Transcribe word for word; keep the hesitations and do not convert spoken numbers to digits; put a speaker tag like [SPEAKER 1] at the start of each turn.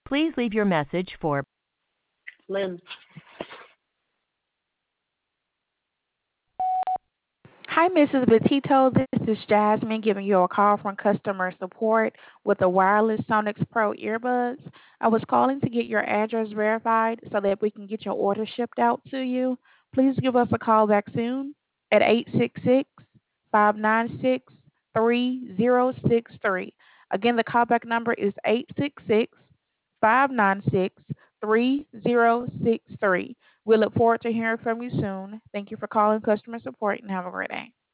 [SPEAKER 1] Please leave your message for
[SPEAKER 2] Lynn.
[SPEAKER 3] Hi, Missus Betito. This is Jasmine giving you a call from customer support with the wireless Sonics Pro earbuds. I was calling to get your address verified so that we can get your order shipped out to you. Please give us a call back soon at eight six six, five nine six, three zero six three. Again, the callback number is eight six six, five nine six, three zero six three. We look forward to hearing from you soon. Thank you for calling customer support and have a great day.